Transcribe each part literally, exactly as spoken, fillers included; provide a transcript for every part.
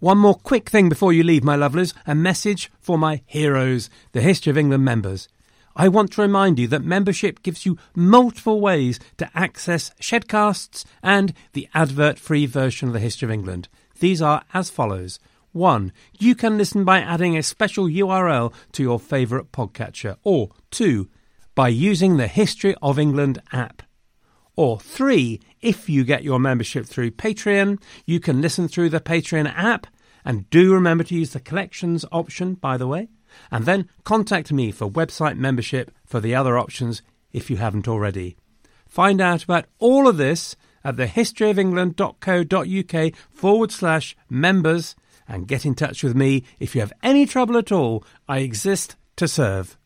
One more quick thing before you leave, my lovelies, a message for my heroes, the History of England members. I want to remind you that membership gives you multiple ways to access Shedcasts and the advert-free version of the History of England. These are as follows. One, you can listen by adding a special U R L to your favourite podcatcher. Or two, by using the History of England app. Or three, if you get your membership through Patreon, you can listen through the Patreon app. And do remember to use the collections option, by the way. And then contact me for website membership for the other options if you haven't already. Find out about all of this at thehistoryofengland.co.uk forward slash members and get in touch with me if you have any trouble at all. I exist to serve.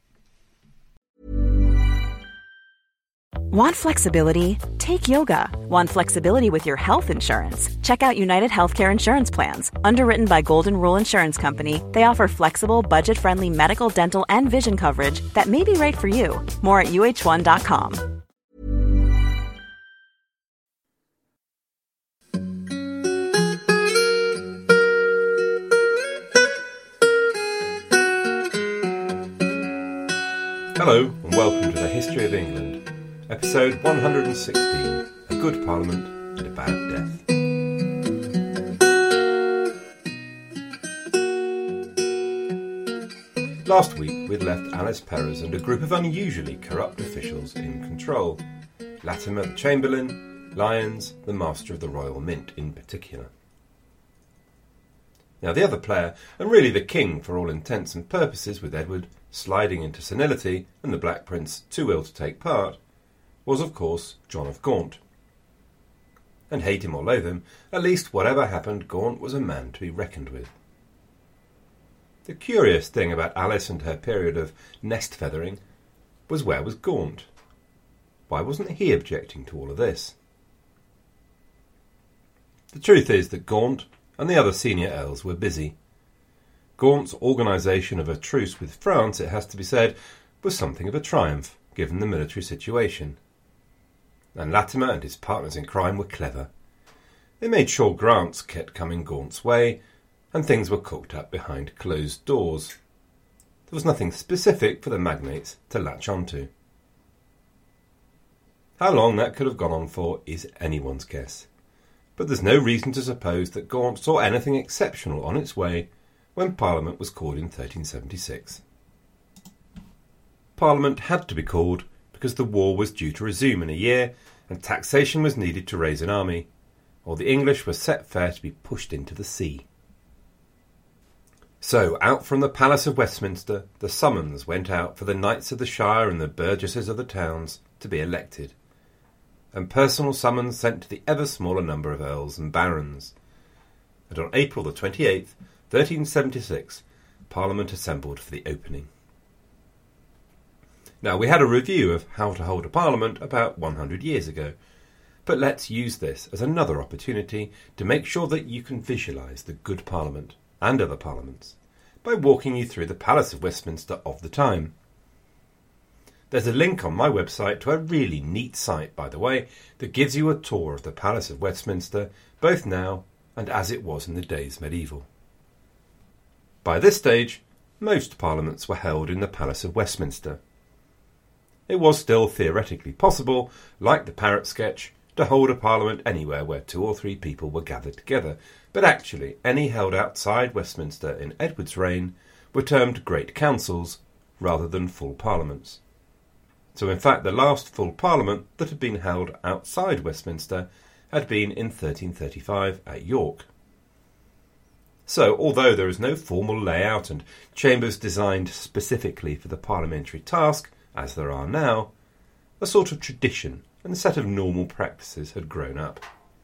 Want flexibility? Take yoga. Want flexibility with your health insurance? Check out United Healthcare Insurance Plans. Underwritten by Golden Rule Insurance Company, they offer flexible, budget-friendly medical, dental, and vision coverage that may be right for you. More at U H one dot com. Hello and welcome to the History of England, episode one hundred sixteen, A Good Parliament and a Bad Death. Last week we'd left Alice Perrers and a group of unusually corrupt officials in control. Latimer the Chamberlain, Lyons the Master of the Royal Mint in particular. Now the other player, and really the king for all intents and purposes, with Edward sliding into senility and the Black Prince too ill to take part, was of course John of Gaunt. And hate him or loathe him, at least whatever happened, Gaunt was a man to be reckoned with. The curious thing about Alice and her period of nest feathering was, where was Gaunt? Why wasn't he objecting to all of this? The truth is that Gaunt and the other senior earls were busy. Gaunt's organisation of a truce with France, it has to be said, was something of a triumph, given the military situation. And Latimer and his partners in crime were clever. They made sure grants kept coming Gaunt's way, and things were cooked up behind closed doors. There was nothing specific for the magnates to latch onto. How long that could have gone on for is anyone's guess, but there's no reason to suppose that Gaunt saw anything exceptional on its way when Parliament was called in thirteen seventy-six. Parliament had to be called because the war was due to resume in a year and taxation was needed to raise an army, or the English were set fair to be pushed into the sea. So, out from the Palace of Westminster, the summons went out for the knights of the shire and the burgesses of the towns to be elected, and personal summons sent to the ever smaller number of earls and barons. And on April the twenty-eighth, thirteen seventy-six, Parliament assembled for the opening. Now, we had a review of how to hold a parliament about one hundred years ago, but let's use this as another opportunity to make sure that you can visualise the good parliament and other parliaments by walking you through the Palace of Westminster of the time. There's a link on my website to a really neat site, by the way, that gives you a tour of the Palace of Westminster, both now and as it was in the days medieval. By this stage, most parliaments were held in the Palace of Westminster. It was still theoretically possible, like the Parrot sketch, to hold a parliament anywhere where two or three people were gathered together, but actually any held outside Westminster in Edward's reign were termed Great Councils rather than full parliaments. So in fact the last full parliament that had been held outside Westminster had been in thirteen thirty-five at York. So, although there is no formal layout and chambers designed specifically for the parliamentary task, as there are now, a sort of tradition and a set of normal practices had grown up.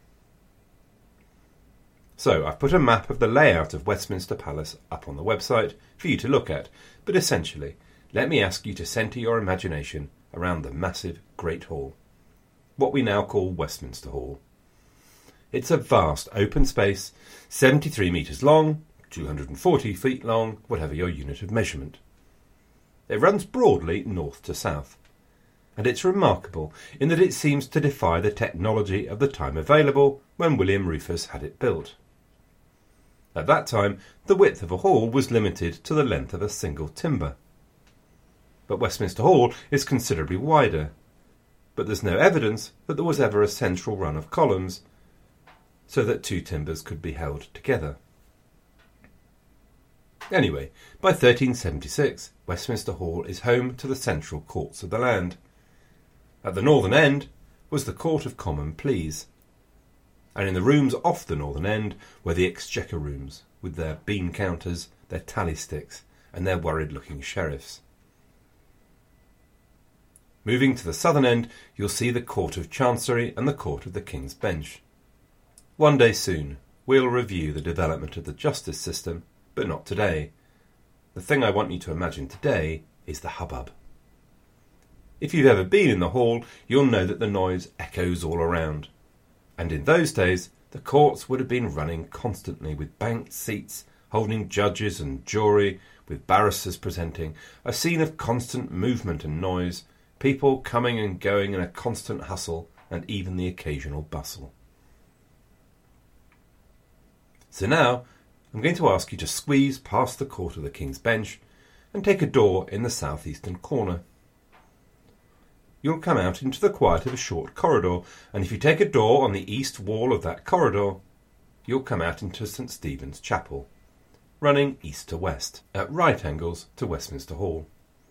So, I've put a map of the layout of Westminster Palace up on the website for you to look at, but essentially, let me ask you to centre your imagination around the massive Great Hall, what we now call Westminster Hall. It's a vast open space, seventy-three metres long, two hundred forty feet long, whatever your unit of measurement. It runs broadly north to south, and it's remarkable in that it seems to defy the technology of the time available when William Rufus had it built. At that time, the width of a hall was limited to the length of a single timber. But Westminster Hall is considerably wider, but there's no evidence that there was ever a central run of columns so that two timbers could be held together. Anyway, by thirteen seventy-six, Westminster Hall is home to the central courts of the land. At the northern end was the Court of Common Pleas, and in the rooms off the northern end were the Exchequer rooms, with their bean counters, their tally sticks, and their worried-looking sheriffs. Moving to the southern end, you'll see the Court of Chancery and the Court of the King's Bench. One day soon, we'll review the development of the justice system, but not today. The thing I want you to imagine today is the hubbub. If you've ever been in the hall, you'll know that the noise echoes all around. And in those days, the courts would have been running constantly with banked seats, holding judges and jury, with barristers presenting, a scene of constant movement and noise, people coming and going in a constant hustle, and even the occasional bustle. So now, I'm going to ask you to squeeze past the Court of the King's Bench and take a door in the southeastern corner. You'll come out into the quiet of a short corridor, and if you take a door on the east wall of that corridor, you'll come out into St Stephen's Chapel, running east to west, at right angles to Westminster Hall.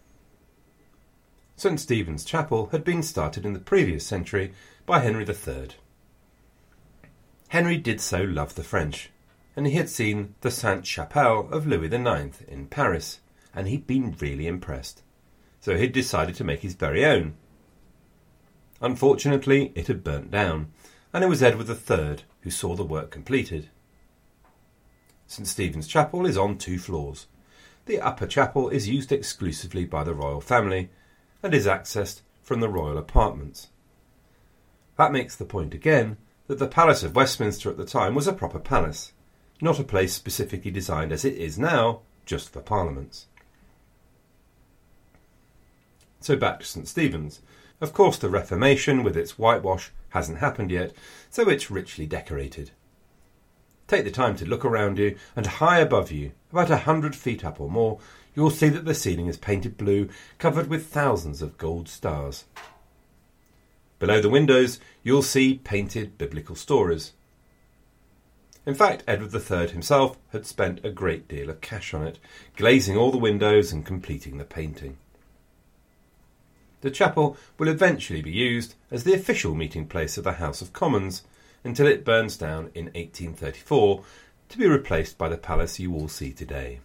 St Stephen's Chapel had been started in the previous century by Henry the Third. Henry did so love the French, and he had seen the Sainte-Chapelle of Louis the Ninth in Paris, and he'd been really impressed. So he'd decided to make his very own. Unfortunately, it had burnt down, and it was Edward the Third who saw the work completed. St Stephen's Chapel is on two floors. The upper chapel is used exclusively by the royal family, and is accessed from the royal apartments. That makes the point again that the Palace of Westminster at the time was a proper palace, not a place specifically designed as it is now, just for parliaments. So back to St Stephen's. Of course the Reformation with its whitewash hasn't happened yet, so it's richly decorated. Take the time to look around you, and high above you, about a hundred feet up or more, you'll see that the ceiling is painted blue, covered with thousands of gold stars. Below the windows, you'll see painted biblical stories. In fact, Edward the Third himself had spent a great deal of cash on it, glazing all the windows and completing the painting. The chapel will eventually be used as the official meeting place of the House of Commons until it burns down in eighteen thirty-four, to be replaced by the palace you all see today.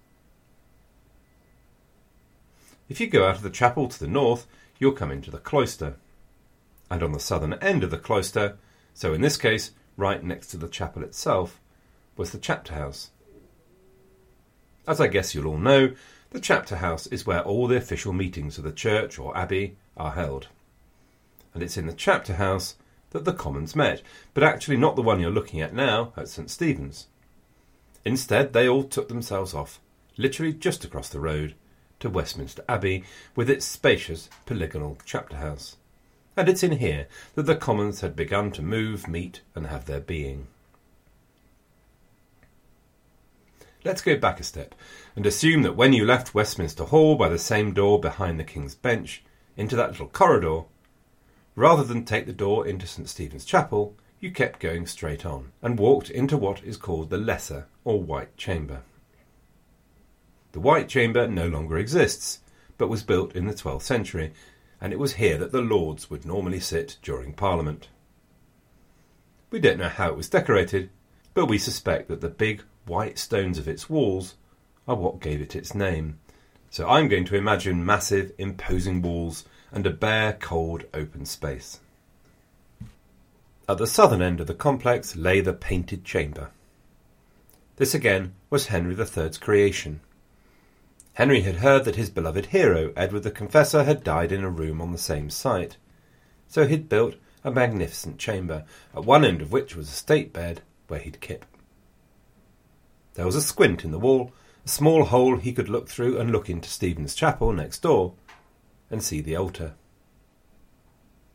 If you go out of the chapel to the north, you'll come into the cloister. And on the southern end of the cloister, so in this case right next to the chapel itself, was the chapter house. As I guess you'll all know, the chapter house is where all the official meetings of the church or abbey are held. And it's in the chapter house that the Commons met, but actually not the one you're looking at now at St Stephen's. Instead, they all took themselves off, literally just across the road, to Westminster Abbey with its spacious polygonal chapter house. And it's in here that the Commons had begun to move, meet and have their being. Let's go back a step and assume that when you left Westminster Hall by the same door behind the King's Bench into that little corridor, rather than take the door into St Stephen's Chapel, you kept going straight on and walked into what is called the Lesser or White Chamber. The White Chamber no longer exists, but was built in the twelfth century, and it was here that the Lords would normally sit during Parliament. We don't know how it was decorated, but we suspect that the big white stones of its walls are what gave it its name. So I'm going to imagine massive, imposing walls and a bare, cold, open space. At the southern end of the complex lay the Painted Chamber. This again was Henry the Third's creation. Henry had heard that his beloved hero, Edward the Confessor, had died in a room on the same site, so he'd built a magnificent chamber, at one end of which was a state bed where he'd kip. There was a squint in the wall, a small hole he could look through and look into Stephen's Chapel next door, and see the altar.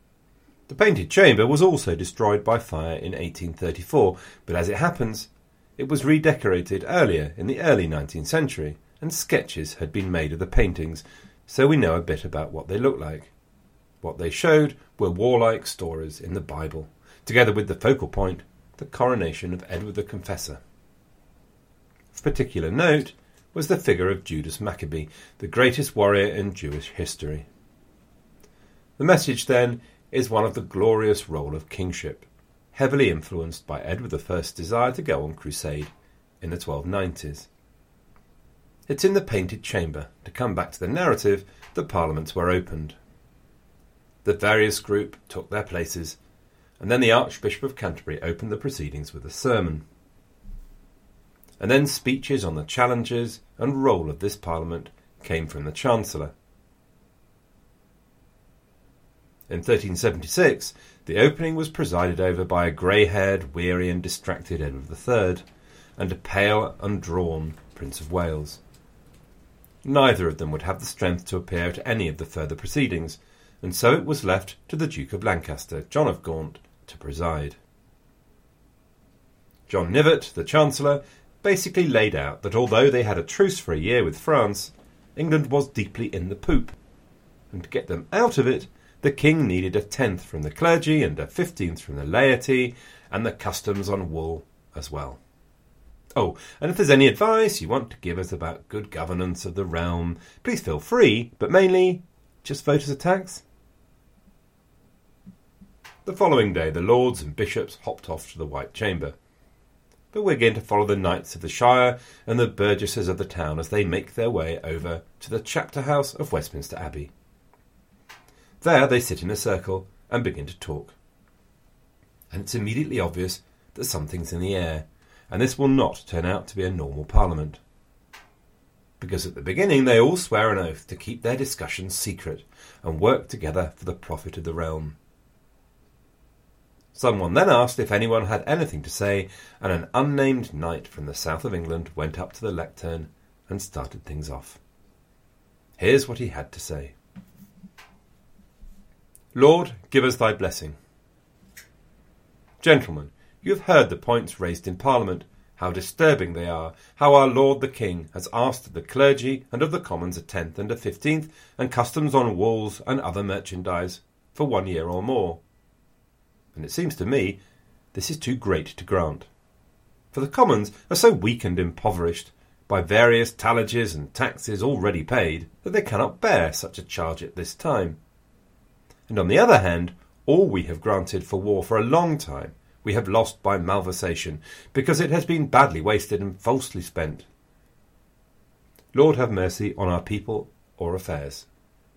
The Painted Chamber was also destroyed by fire in eighteen thirty-four, but as it happens, It was redecorated earlier in the early nineteenth century, and sketches had been made of the paintings, so we know a bit about what they looked like. What they showed were warlike stories in the Bible, together with the focal point, the coronation of Edward the Confessor. Of particular note was the figure of Judas Maccabee, the greatest warrior in Jewish history. The message, then, is one of the glorious role of kingship, heavily influenced by Edward the First's desire to go on crusade in the twelve nineties. It's in the Painted Chamber, to come back to the narrative, that parliaments were opened. The various group took their places, and then the Archbishop of Canterbury opened the proceedings with a sermon. And then speeches on the challenges and role of this Parliament came from the Chancellor. In thirteen seventy-six, the opening was presided over by a grey-haired, weary and distracted Edward the Third, and a pale, undrawn Prince of Wales. Neither of them would have the strength to appear at any of the further proceedings, and so it was left to the Duke of Lancaster, John of Gaunt, to preside. John Knivet, the Chancellor, basically laid out that although they had a truce for a year with France, England was deeply in the poop, and to get them out of it, the king needed a tenth from the clergy and a fifteenth from the laity, and the customs on wool as well. Oh, and if there's any advice you want to give us about good governance of the realm, please feel free, but mainly, just vote as a tax. The following day the lords and bishops hopped off to the White Chamber. But we're going to follow the knights of the shire and the burgesses of the town as they make their way over to the chapter house of Westminster Abbey. There they sit in a circle and begin to talk. And it's immediately obvious that something's in the air, and this will not turn out to be a normal parliament. Because at the beginning they all swear an oath to keep their discussions secret and work together for the profit of the realm. Someone then asked if anyone had anything to say, and an unnamed knight from the south of England went up to the lectern and started things off. Here's what he had to say. Lord, give us thy blessing. Gentlemen, you have heard the points raised in Parliament, how disturbing they are, how our Lord the King has asked of the clergy and of the Commons a tenth and a fifteenth, and customs on wools and other merchandise, for one year or more. And it seems to me this is too great to grant. For the Commons are so weak and impoverished by various tallages and taxes already paid that they cannot bear such a charge at this time. And on the other hand, all we have granted for war for a long time we have lost by malversation, because it has been badly wasted and falsely spent. Lord have mercy on our people or affairs.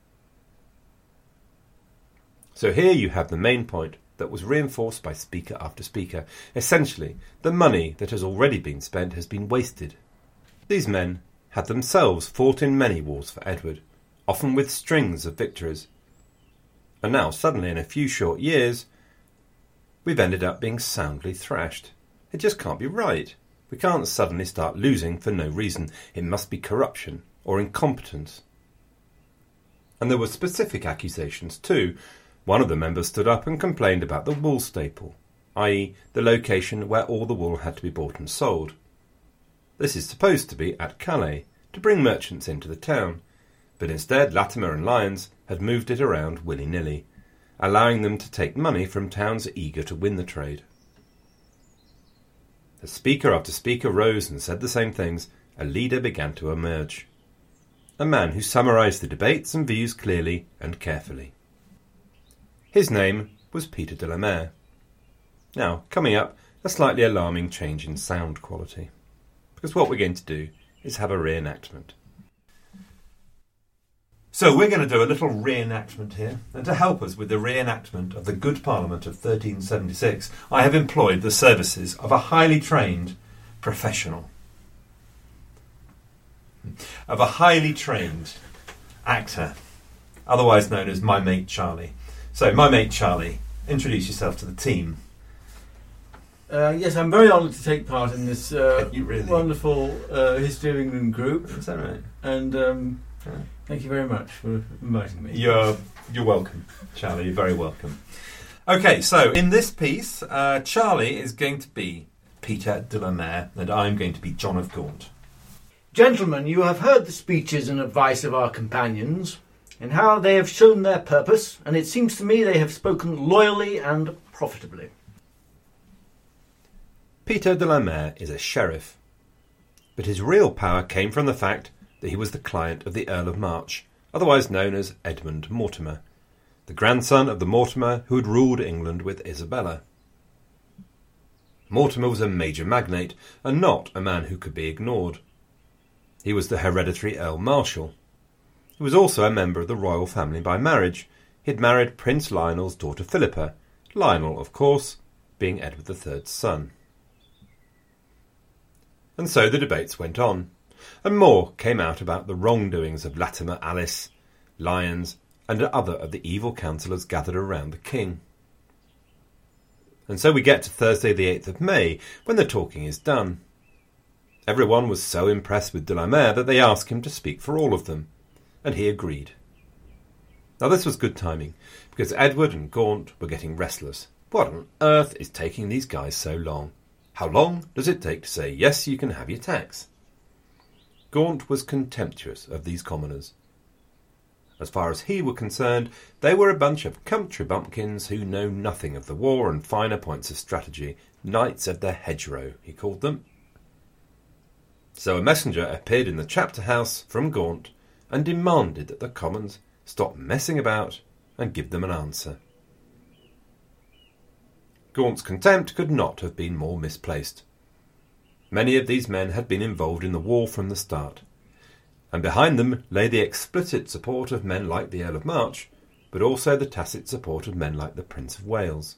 So here you have the main point that was reinforced by speaker after speaker. Essentially, the money that has already been spent has been wasted. These men had themselves fought in many wars for Edward, often with strings of victories. And now, suddenly, in a few short years, we've ended up being soundly thrashed. It just can't be right. We can't suddenly start losing for no reason. It must be corruption or incompetence. And there were specific accusations too. One of the members stood up and complained about the wool staple, that is the location where all the wool had to be bought and sold. This is supposed to be at Calais, to bring merchants into the town, but instead Latimer and Lyons had moved it around willy-nilly, allowing them to take money from towns eager to win the trade. As speaker after speaker rose and said the same things, a leader began to emerge. A man who summarised the debates and views clearly and carefully. His name was Peter de la Mare. Now, coming up, a slightly alarming change in sound quality, because what we're going to do is have a reenactment. So we're going to do a little reenactment here, and to help us with the reenactment of the Good Parliament of thirteen seventy-six, I have employed the services of a highly trained professional, of a highly trained actor, otherwise known as my mate Charlie. So, my mate Charlie, introduce yourself to the team. Uh, yes, I'm very honoured to take part in this uh, really? wonderful uh, History of England group. Is that right? And um, Yeah. thank you very much for inviting me. You're you're welcome, Charlie. You're very welcome. Okay, so in this piece, uh, Charlie is going to be Peter de la Mare, and I'm going to be John of Gaunt. Gentlemen, you have heard the speeches and advice of our companions, and how they have shown their purpose, and it seems to me they have spoken loyally and profitably. Peter de la Mare is a sheriff, but his real power came from the fact that he was the client of the Earl of March, otherwise known as Edmund Mortimer, the grandson of the Mortimer who had ruled England with Isabella. Mortimer was a major magnate, and not a man who could be ignored. He was the hereditary Earl Marshal. He was also a member of the royal family by marriage. He had married Prince Lionel's daughter Philippa, Lionel, of course, being Edward the Third's son. And so the debates went on, and more came out about the wrongdoings of Latimer Alice, Lyons, and other of the evil counsellors gathered around the king. And so we get to Thursday the eighth of May, when the talking is done. Everyone was so impressed with de la Mare that they asked him to speak for all of them, and he agreed. Now this was good timing, because Edward and Gaunt were getting restless. What on earth is taking these guys so long? How long does it take to say, yes, you can have your tax? Gaunt was contemptuous of these commoners. As far as he were concerned, they were a bunch of country bumpkins who know nothing of the war and finer points of strategy. Knights of the hedgerow, he called them. So a messenger appeared in the chapter house from Gaunt and demanded that the commons stop messing about and give them an answer. Gaunt's contempt could not have been more misplaced. Many of these men had been involved in the war from the start, and behind them lay the explicit support of men like the Earl of March, but also the tacit support of men like the Prince of Wales.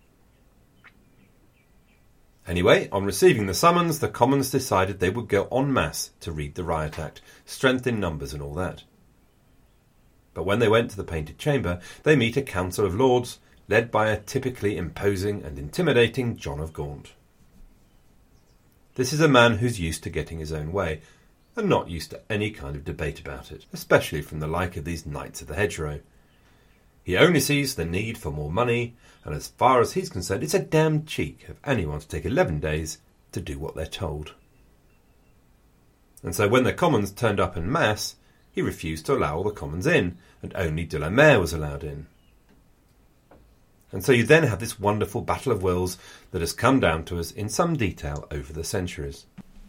Anyway, on receiving the summons, the Commons decided they would go en masse to read the Riot Act, strength in numbers and all that. But when they went to the Painted Chamber, they meet a Council of Lords, led by a typically imposing and intimidating John of Gaunt. This is a man who's used to getting his own way, and not used to any kind of debate about it, especially from the like of these Knights of the Hedgerow. He only sees the need for more money, and as far as he's concerned, it's a damned cheek of anyone to take eleven days to do what they're told. And so when the Commons turned up en masse, he refused to allow all the Commons in, and only de la Mare was allowed in. And so you then have this wonderful battle of wills that has come down to us in some detail over the centuries.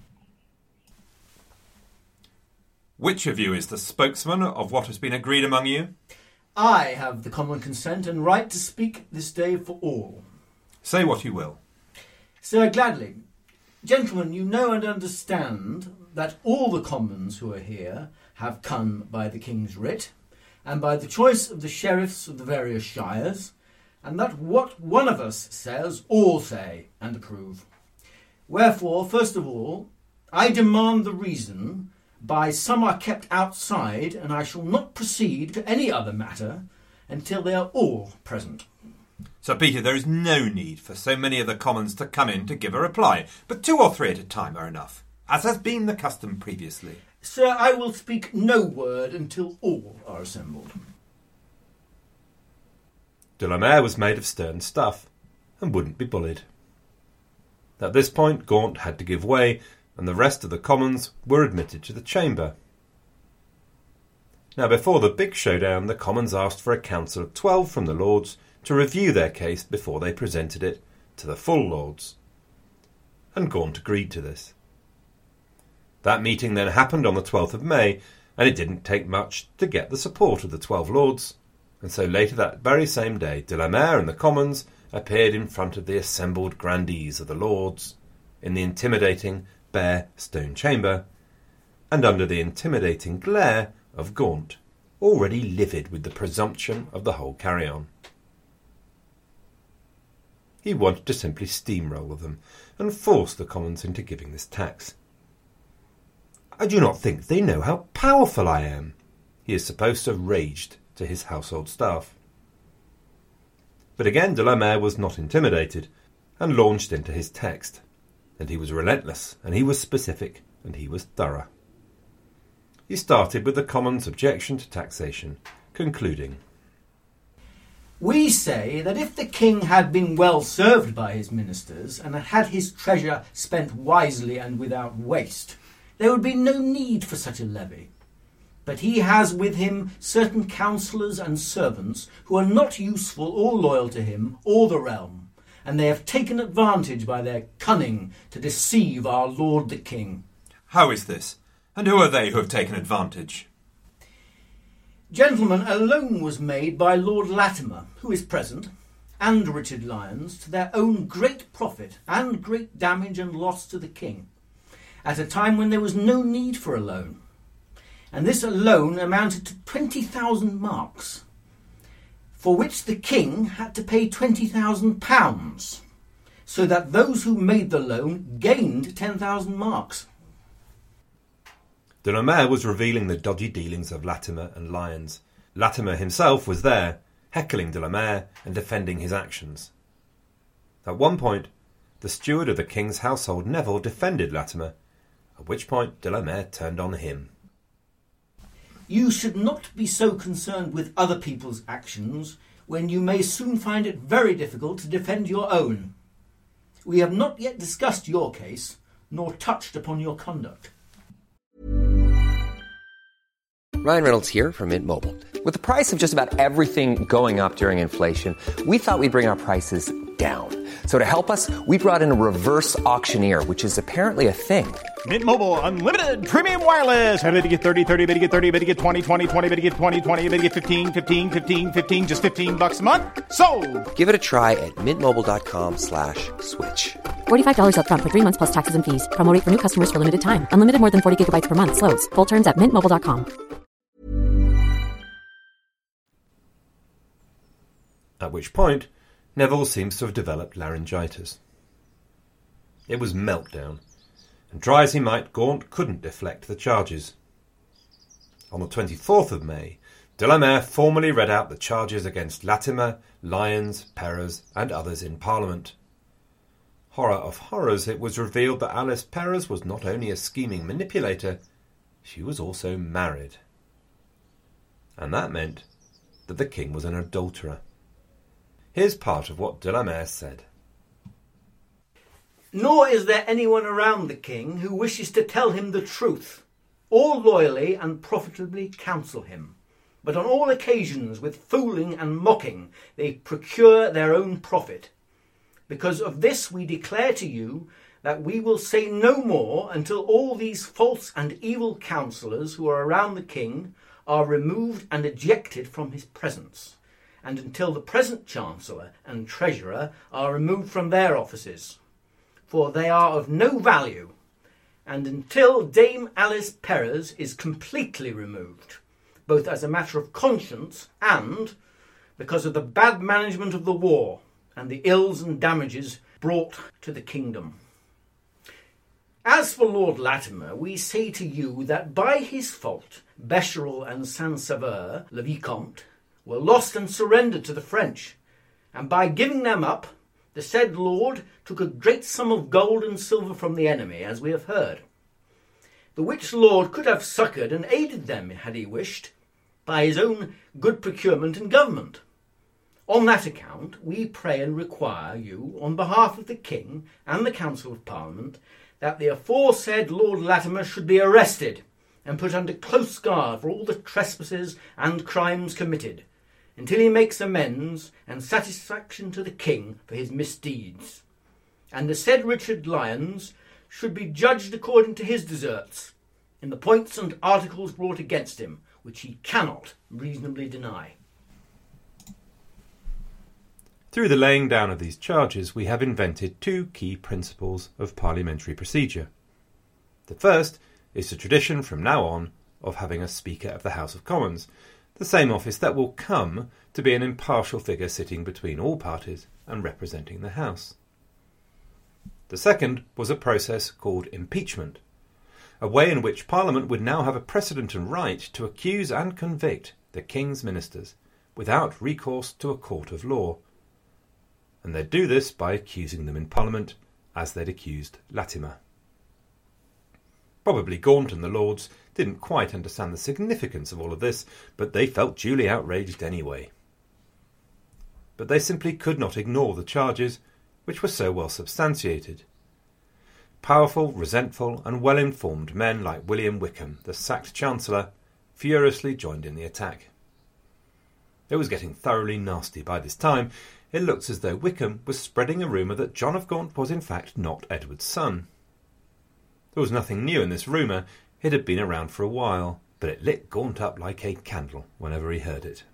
Which of you is the spokesman of what has been agreed among you? I have the common consent and right to speak this day for all. Say what you will. Sir, gladly. Gentlemen, you know and understand that all the commons who are here have come by the King's writ, and by the choice of the sheriffs of the various shires, and that what one of us says, all say and approve. Wherefore, first of all, I demand the reason by some are kept outside, and I shall not proceed to any other matter until they are all present. Sir Peter, there is no need for so many of the Commons to come in to give a reply, but two or three at a time are enough, as has been the custom previously. Sir, I will speak no word until all are assembled. De la Mare was made of stern stuff, and wouldn't be bullied. At this point, Gaunt had to give way, and the rest of the Commons were admitted to the chamber. Now, before the big showdown, the Commons asked for a council of twelve from the Lords to review their case before they presented it to the full Lords. And Gaunt agreed to this. That meeting then happened on the twelfth of May, and it didn't take much to get the support of the twelve Lords, and so later that very same day, de la Mare and the Commons appeared in front of the assembled grandees of the Lords, in the intimidating bare stone chamber, and under the intimidating glare of Gaunt, already livid with the presumption of the whole carry-on. He wanted to simply steamroll them and force the Commons into giving this tax. I do not think they know how powerful I am, he is supposed to have raged to his household staff. But again de la Mare was not intimidated, and launched into his text. And he was relentless, and he was specific, and he was thorough. He started with the Commons' objection to taxation, concluding, We say that if the king had been well served by his ministers and had had his treasure spent wisely and without waste, there would be no need for such a levy. But he has with him certain counsellors and servants who are not useful or loyal to him or the realm, and they have taken advantage by their cunning to deceive our lord the king. How is this? And who are they who have taken advantage? Gentlemen, a loan was made by Lord Latimer, who is present, and Richard Lyons, to their own great profit and great damage and loss to the king, at a time when there was no need for a loan. And this loan amounted to twenty thousand marks, for which the king had to pay twenty thousand pounds, so that those who made the loan gained ten thousand marks. De la Mare was revealing the dodgy dealings of Latimer and Lyons. Latimer himself was there, heckling de la Mare and defending his actions. At one point, the steward of the king's household, Neville, defended Latimer, at which point de la Mare turned on him. You should not be so concerned with other people's actions when you may soon find it very difficult to defend your own. We have not yet discussed your case, nor touched upon your conduct. Ryan Reynolds here from Mint Mobile. With the price of just about everything going up during inflation, we thought we'd bring our prices down. So to help us, we brought in a reverse auctioneer, which is apparently a thing. Mint Mobile Unlimited Premium Wireless. How to get thirty, thirty, bit to get thirty, bit to get twenty, twenty, twenty, bit to get twenty, twenty, bit to get fifteen, fifteen, fifteen, fifteen, just fifteen bucks a month? Sold! Give it a try at mintmobile.com slash switch. forty-five dollars up front for three months plus taxes and fees. Promo rate for new customers for limited time. Unlimited more than forty gigabytes per month. Slows full terms at mint mobile dot com. At which point, Neville seems to have developed laryngitis. It was meltdown, and try as he might, Gaunt couldn't deflect the charges. On the twenty-fourth of May, de la Mare formally read out the charges against Latimer, Lyons, Perrers, and others in Parliament. Horror of horrors, it was revealed that Alice Perrers was not only a scheming manipulator, she was also married. And that meant that the king was an adulterer. Here's part of what de la Mare said. Nor is there anyone around the king who wishes to tell him the truth, or loyally and profitably counsel him. But on all occasions, with fooling and mocking, they procure their own profit. Because of this we declare to you that we will say no more until all these false and evil counsellors who are around the king are removed and ejected from his presence, and until the present Chancellor and Treasurer are removed from their offices, for they are of no value, and until Dame Alice Perrers is completely removed, both as a matter of conscience and because of the bad management of the war and the ills and damages brought to the kingdom. As for Lord Latimer, we say to you that by his fault Becherel and Saint-Sever, le Vicomte, were lost and surrendered to the French, and by giving them up, the said lord took a great sum of gold and silver from the enemy, as we have heard, the which lord could have succoured and aided them, had he wished, by his own good procurement and government. On that account, we pray and require you, on behalf of the king and the Council of Parliament, that the aforesaid Lord Latimer should be arrested and put under close guard for all the trespasses and crimes committed, until he makes amends and satisfaction to the king for his misdeeds. And the said Richard Lyons should be judged according to his deserts, in the points and articles brought against him, which he cannot reasonably deny. Through the laying down of these charges, we have invented two key principles of parliamentary procedure. The first is the tradition from now on of having a Speaker of the House of Commons, the same office that will come to be an impartial figure sitting between all parties and representing the House. The second was a process called impeachment, a way in which Parliament would now have a precedent and right to accuse and convict the King's ministers without recourse to a court of law. And they'd do this by accusing them in Parliament as they'd accused Latimer. Probably Gaunt and the Lords didn't quite understand the significance of all of this, but they felt duly outraged anyway. but they simply could not ignore the charges, which were so well substantiated. Powerful, resentful, and well-informed men like William Wickham, the sacked Chancellor, furiously joined in the attack. It was getting thoroughly nasty by this time. It looked as though Wickham was spreading a rumour that John of Gaunt was in fact not Edward's son. There was nothing new in this rumour. It had been around for a while, but it lit Gaunt up like a candle whenever he heard it.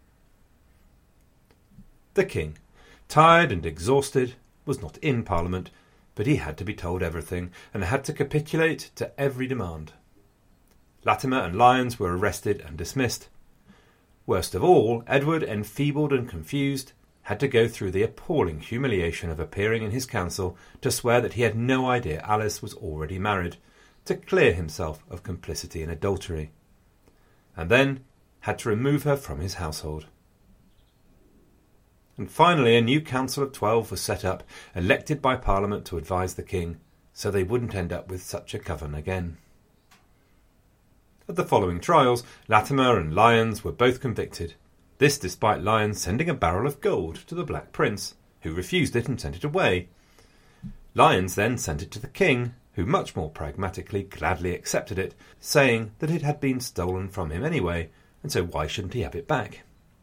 The king, tired and exhausted, was not in Parliament, but he had to be told everything, and had to capitulate to every demand. Latimer and Lyons were arrested and dismissed. Worst of all, Edward, enfeebled and confused, had to go through the appalling humiliation of appearing in his council to swear that he had no idea Alice was already married, to clear himself of complicity in adultery, and then had to remove her from his household. And finally a new council of twelve was set up, elected by Parliament to advise the king, so they wouldn't end up with such a coven again. At the following trials, Latimer and Lyons were both convicted, this despite Lyons sending a barrel of gold to the Black Prince, who refused it and sent it away. Lyons then sent it to the king, who much more pragmatically gladly accepted it, saying that it had been stolen from him anyway, and so why shouldn't he have it back?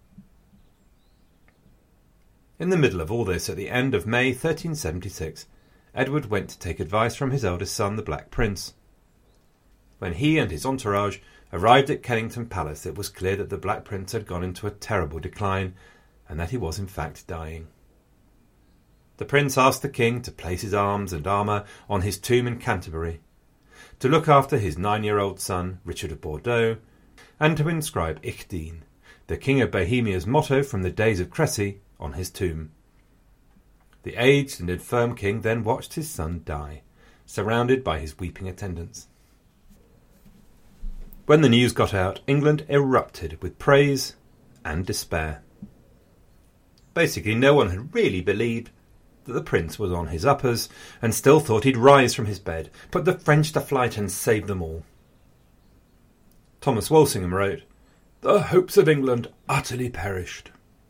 In the middle of all this, at the end of May thirteen seventy-six, Edward went to take advice from his eldest son, the Black Prince. When he and his entourage arrived at Kennington Palace, it was clear that the Black Prince had gone into a terrible decline, and that he was in fact dying. The prince asked the king to place his arms and armour on his tomb in Canterbury, to look after his nine-year-old son, Richard of Bordeaux, and to inscribe Ich Dien, the King of Bohemia's motto from the days of Cressy, on his tomb. The aged and infirm king then watched his son die, surrounded by his weeping attendants. When the news got out, England erupted with praise and despair. Basically, no one had really believed that the prince was on his uppers, and still thought he'd rise from his bed, put the French to flight and save them all. Thomas Walsingham wrote, "The hopes of England utterly perished."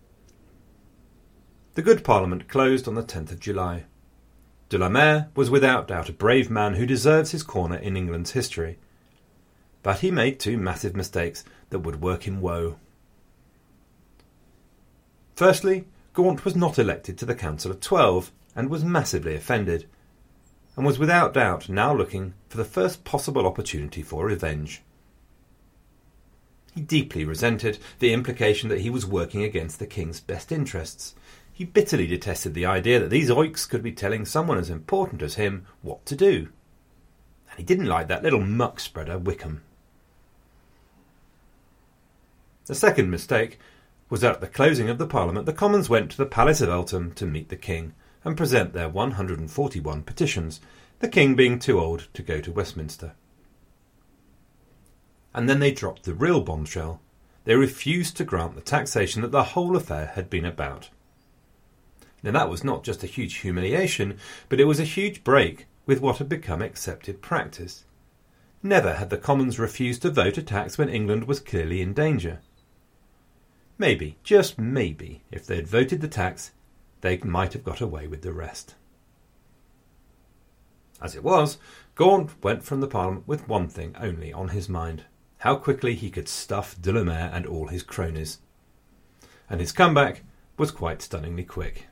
The good Parliament closed on the tenth of July. De la Mare was without doubt a brave man who deserves his corner in England's history. But he made two massive mistakes that would work him woe. Firstly, Gaunt was not elected to the Council of Twelve, and was massively offended, and was without doubt now looking for the first possible opportunity for revenge. He deeply resented the implication that he was working against the king's best interests. He bitterly detested the idea that these oiks could be telling someone as important as him what to do. And he didn't like that little muck-spreader Wickham. The second mistake was that at the closing of the Parliament the Commons went to the Palace of Eltham to meet the king and present their one hundred forty-one petitions, the king being too old to go to Westminster. And then they dropped the real bombshell. They refused to grant the taxation that the whole affair had been about. Now that was not just a huge humiliation, but it was a huge break with what had become accepted practice. Never had the Commons refused to vote a tax when England was clearly in danger. Maybe, just maybe, if they had voted the tax, they might have got away with the rest. As it was, Gaunt went from the Parliament with one thing only on his mind: how quickly he could stuff de la Mare and all his cronies. And his comeback was quite stunningly quick.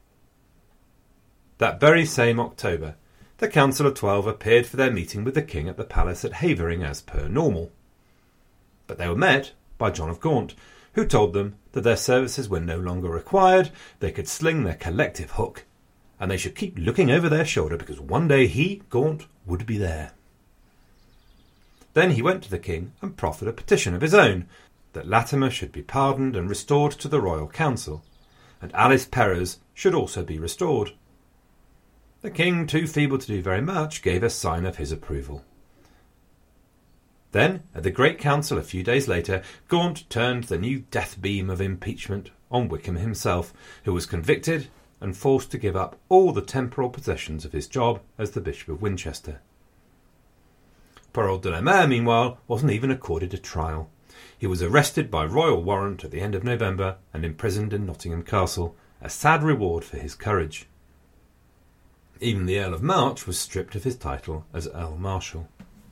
That very same October, the Council of Twelve appeared for their meeting with the king at the palace at Havering as per normal. But they were met by John of Gaunt, who told them that their services were no longer required, they could sling their collective hook, and they should keep looking over their shoulder because one day he, Gaunt, would be there. Then he went to the king and proffered a petition of his own, that Latimer should be pardoned and restored to the royal council, and Alice Perrers should also be restored. The king, too feeble to do very much, gave a sign of his approval. Then, at the Great Council a few days later, Gaunt turned the new death beam of impeachment on Wickham himself, who was convicted and forced to give up all the temporal possessions of his job as the Bishop of Winchester. Poor old de la Mare, meanwhile, wasn't even accorded a trial. He was arrested by royal warrant at the end of November and imprisoned in Nottingham Castle, a sad reward for his courage. Even the Earl of March was stripped of his title as Earl Marshal.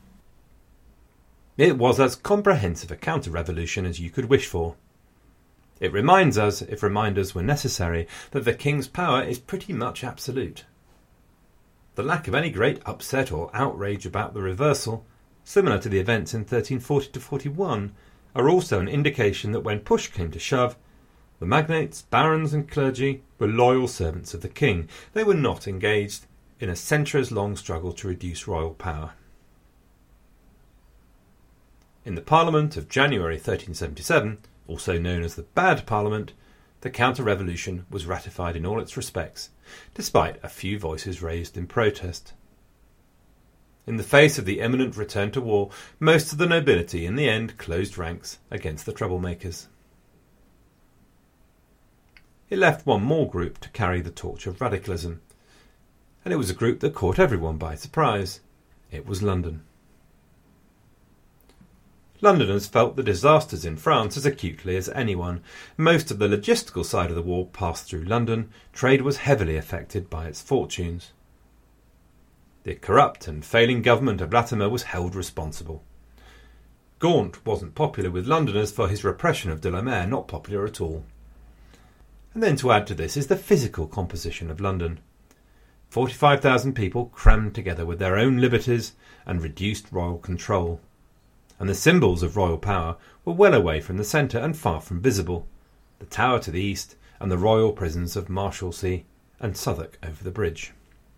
It was as comprehensive a counter-revolution as you could wish for. It reminds us, if reminders were necessary, that the king's power is pretty much absolute. The lack of any great upset or outrage about the reversal, similar to the events in thirteen forty to forty-one, are also an indication that when push came to shove, the magnates, barons and clergy were loyal servants of the king. They were not engaged in a centuries-long struggle to reduce royal power. In the Parliament of January thirteen seventy-seven, also known as the Bad Parliament, the counter-revolution was ratified in all its respects, despite a few voices raised in protest. In the face of the imminent return to war, most of the nobility in the end closed ranks against the troublemakers. It left one more group to carry the torch of radicalism, and it was a group that caught everyone by surprise. It was London. Londoners felt the disasters in France as acutely as anyone. Most of the logistical side of the war passed through London. Trade was heavily affected by its fortunes. The corrupt and failing government of Latimer was held responsible. Gaunt wasn't popular with Londoners for his repression of de la Mare, not popular at all. And then to add to this is the physical composition of London. forty-five thousand people crammed together with their own liberties and reduced royal control. And the symbols of royal power were well away from the centre and far from visible, the Tower to the east and the royal prisons of Marshalsea and Southwark over the bridge.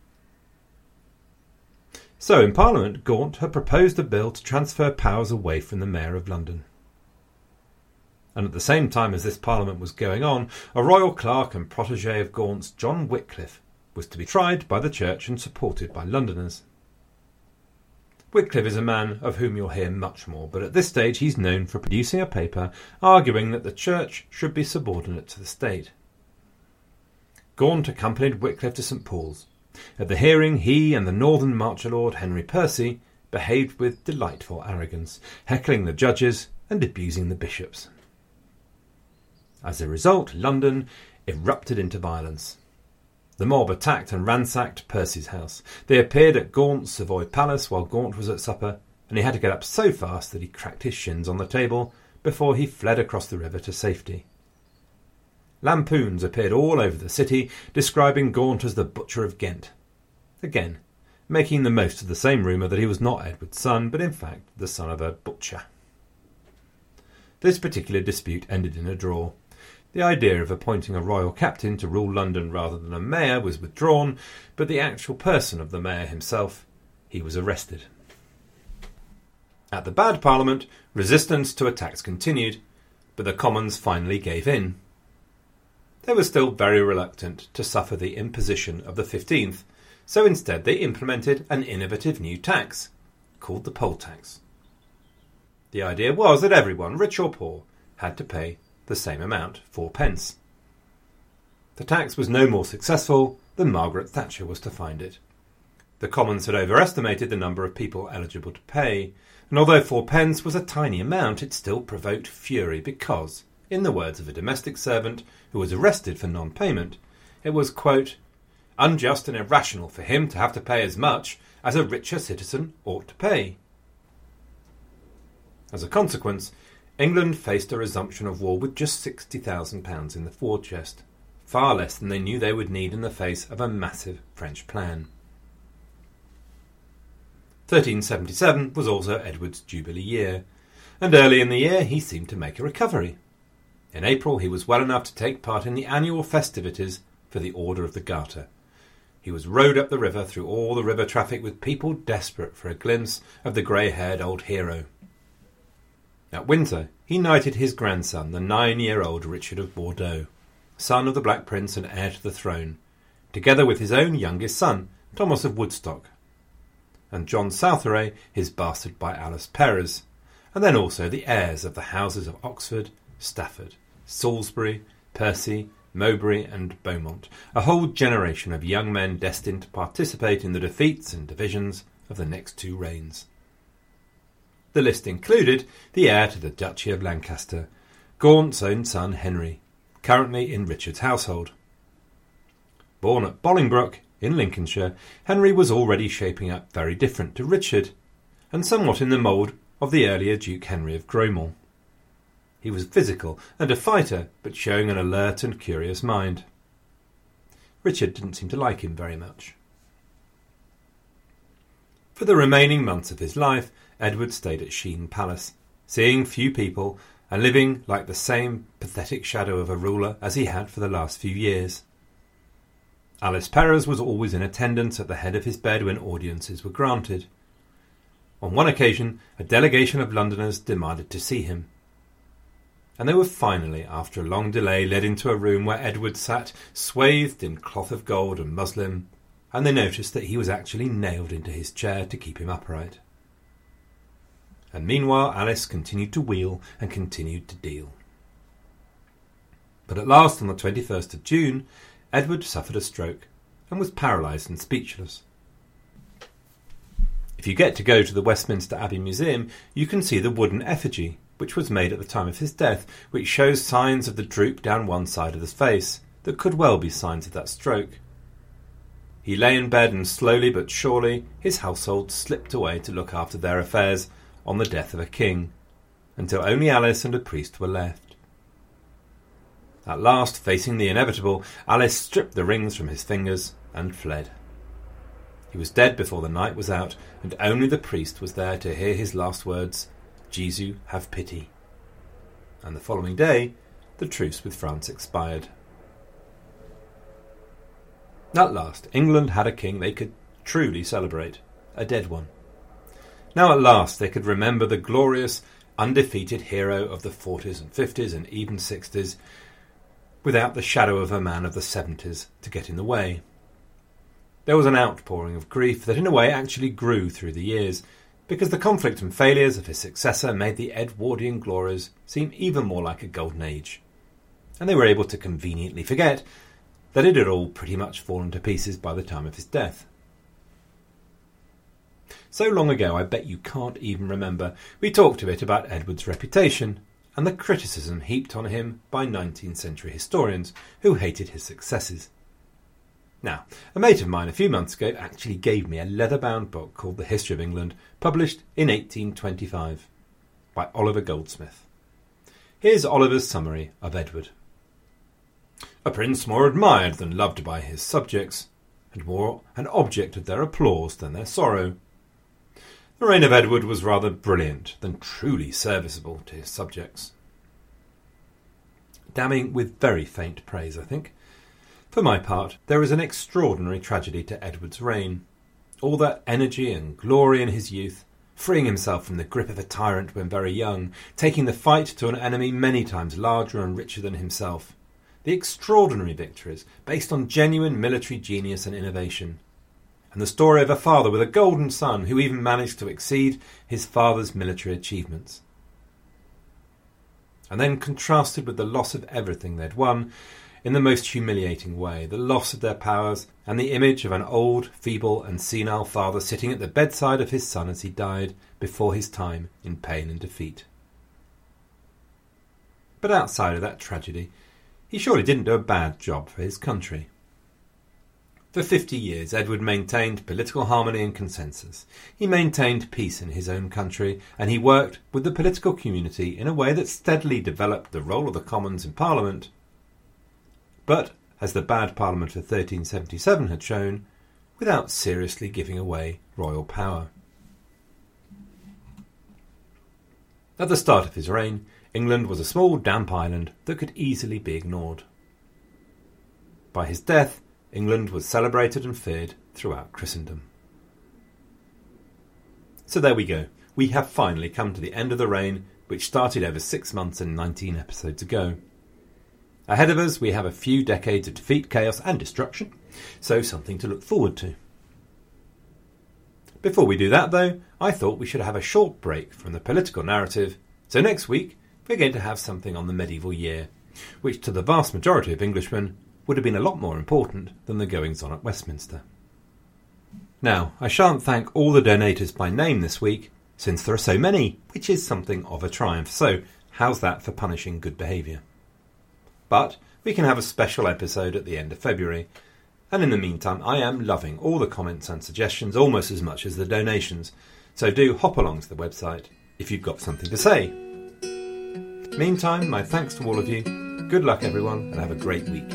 So in Parliament, Gaunt had proposed a bill to transfer powers away from the Mayor of London. And at the same time as this Parliament was going on, a royal clerk and protégé of Gaunt's, John Wycliffe, was to be tried by the Church and supported by Londoners. Wycliffe is a man of whom you'll hear much more, but at this stage he's known for producing a paper arguing that the Church should be subordinate to the state. Gaunt accompanied Wycliffe to St Paul's. At the hearing, he and the Northern Marcher Lord Henry Percy behaved with delightful arrogance, heckling the judges and abusing the bishops. As a result, London erupted into violence. The mob attacked and ransacked Percy's house. They appeared at Gaunt's Savoy Palace while Gaunt was at supper, and he had to get up so fast that he cracked his shins on the table before he fled across the river to safety. Lampoons appeared all over the city, describing Gaunt as the Butcher of Ghent. Again, making the most of the same rumour that he was not Edward's son, but in fact the son of a butcher. This particular dispute ended in a draw. The idea of appointing a royal captain to rule London rather than a mayor was withdrawn, but the actual person of the mayor himself, he was arrested. At the Bad Parliament, resistance to attacks continued, but the Commons finally gave in. They were still very reluctant to suffer the imposition of the fifteenth, so instead they implemented an innovative new tax, called the poll tax. The idea was that everyone, rich or poor, had to pay the same amount, four pence. The tax was no more successful than Margaret Thatcher was to find it. The Commons had overestimated the number of people eligible to pay, and although four pence was a tiny amount, it still provoked fury because, in the words of a domestic servant who was arrested for non-payment, it was, quote, unjust and irrational for him to have to pay as much as a richer citizen ought to pay. As a consequence, England faced a resumption of war with just sixty thousand pounds in the war chest, far less than they knew they would need in the face of a massive French plan. thirteen seventy-seven was also Edward's Jubilee year, and early in the year he seemed to make a recovery. In April he was well enough to take part in the annual festivities for the Order of the Garter. He was rowed up the river through all the river traffic with people desperate for a glimpse of the grey-haired old hero. At Windsor, he knighted his grandson, the nine-year-old Richard of Bordeaux, son of the Black Prince and heir to the throne, together with his own youngest son, Thomas of Woodstock, and John Southeray, his bastard by Alice Perrers, and then also the heirs of the houses of Oxford, Stafford, Salisbury, Percy, Mowbray and Beaumont, a whole generation of young men destined to participate in the defeats and divisions of the next two reigns. The list included the heir to the Duchy of Lancaster, Gaunt's own son Henry, currently in Richard's household. Born at Bolingbroke in Lincolnshire, Henry was already shaping up very different to Richard, and somewhat in the mould of the earlier Duke Henry of Grosmont. He was physical and a fighter, but showing an alert and curious mind. Richard didn't seem to like him very much. For the remaining months of his life, Edward stayed at Sheen Palace, seeing few people and living like the same pathetic shadow of a ruler as he had for the last few years. Alice Perrers was always in attendance at the head of his bed when audiences were granted. On one occasion, a delegation of Londoners demanded to see him. And they were finally, after a long delay, led into a room where Edward sat, swathed in cloth of gold and muslin, and they noticed that he was actually nailed into his chair to keep him upright. And meanwhile Alice continued to wheel and continued to deal. But at last, on the twenty-first of June, Edward suffered a stroke and was paralysed and speechless. If you get to go to the Westminster Abbey Museum, you can see the wooden effigy, which was made at the time of his death, which shows signs of the droop down one side of his face that could well be signs of that stroke. He lay in bed, and slowly but surely his household slipped away to look after their affairs on the death of a king, until only Alice and a priest were left. At last, facing the inevitable, Alice stripped the rings from his fingers and fled. He was dead before the night was out, and only the priest was there to hear his last words, "Jesu, have pity." And the following day, the truce with France expired. At last, England had a king they could truly celebrate, a dead one. Now at last they could remember the glorious, undefeated hero of the forties and fifties and even sixties, without the shadow of a man of the seventies to get in the way. There was an outpouring of grief that in a way actually grew through the years, because the conflict and failures of his successor made the Edwardian glories seem even more like a golden age, and they were able to conveniently forget that it had all pretty much fallen to pieces by the time of his death. So long ago I bet you can't even remember we talked a bit about Edward's reputation and the criticism heaped on him by nineteenth century historians who hated his successes. Now, a mate of mine a few months ago actually gave me a leather-bound book called The History of England, published in eighteen twenty-five, by Oliver Goldsmith. Here's Oliver's summary of Edward. A prince more admired than loved by his subjects, and more an object of their applause than their sorrow. The reign of Edward was rather brilliant than truly serviceable to his subjects. Damning with very faint praise, I think. For my part, there is an extraordinary tragedy to Edward's reign. All that energy and glory in his youth, freeing himself from the grip of a tyrant when very young, taking the fight to an enemy many times larger and richer than himself. The extraordinary victories, based on genuine military genius and innovation. And the story of a father with a golden son who even managed to exceed his father's military achievements. And then contrasted with the loss of everything they'd won, in the most humiliating way, the loss of their powers and the image of an old, feeble and senile father sitting at the bedside of his son as he died before his time in pain and defeat. But outside of that tragedy, he surely didn't do a bad job for his country. For fifty years Edward maintained political harmony and consensus. He maintained peace in his own country, and he worked with the political community in a way that steadily developed the role of the Commons in Parliament. But, as the bad Parliament of thirteen seventy-seven had shown, without seriously giving away royal power. At the start of his reign, England was a small damp island that could easily be ignored. By his death, England was celebrated and feared throughout Christendom. So there we go. We have finally come to the end of the reign, which started over six months and nineteen episodes ago. Ahead of us, we have a few decades of defeat, chaos and destruction, so something to look forward to. Before we do that, though, I thought we should have a short break from the political narrative, so next week we're going to have something on the medieval year, which to the vast majority of Englishmen would have been a lot more important than the goings-on at Westminster. Now, I shan't thank all the donators by name this week, since there are so many, which is something of a triumph. So how's that for punishing good behaviour? But we can have a special episode at the end of February. And in the meantime, I am loving all the comments and suggestions almost as much as the donations. So do hop along to the website if you've got something to say. Meantime, my thanks to all of you. Good luck everyone, and have a great week.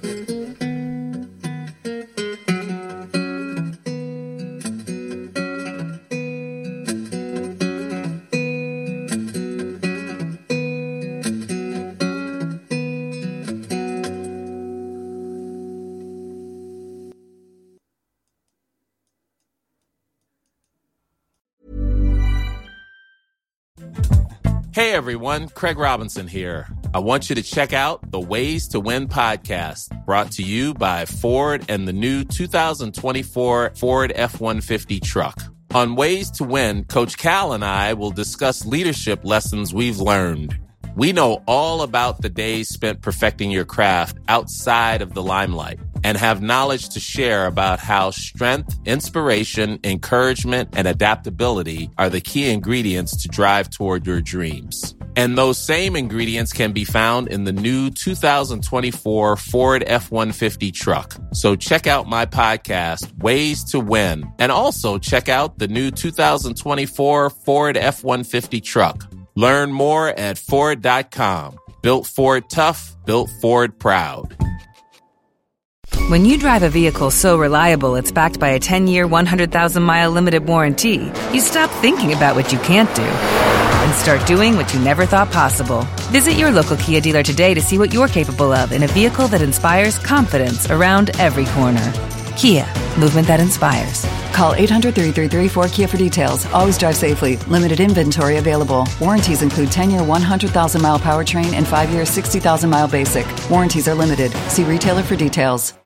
Hey everyone, Craig Robinson here. I want you to check out the Ways to Win podcast, brought to you by Ford and the new two thousand twenty-four Ford F one fifty truck. On Ways to Win, Coach Cal and I will discuss leadership lessons we've learned. We know all about the days spent perfecting your craft outside of the limelight and have knowledge to share about how strength, inspiration, encouragement, and adaptability are the key ingredients to drive toward your dreams. And those same ingredients can be found in the new two thousand twenty-four Ford F one fifty truck. So check out my podcast, Ways to Win, and also check out the new two thousand twenty-four Ford F one fifty truck. Learn more at Ford dot com. Built Ford tough, built Ford proud. When you drive a vehicle so reliable it's backed by a ten-year, one hundred thousand mile limited warranty, you stop thinking about what you can't do and start doing what you never thought possible. Visit your local Kia dealer today to see what you're capable of in a vehicle that inspires confidence around every corner. Kia, movement that inspires. Call eight hundred, three three three, four K I A for details. Always drive safely. Limited inventory available. Warranties include ten-year, one hundred thousand mile powertrain and five-year, sixty thousand mile basic. Warranties are limited. See retailer for details.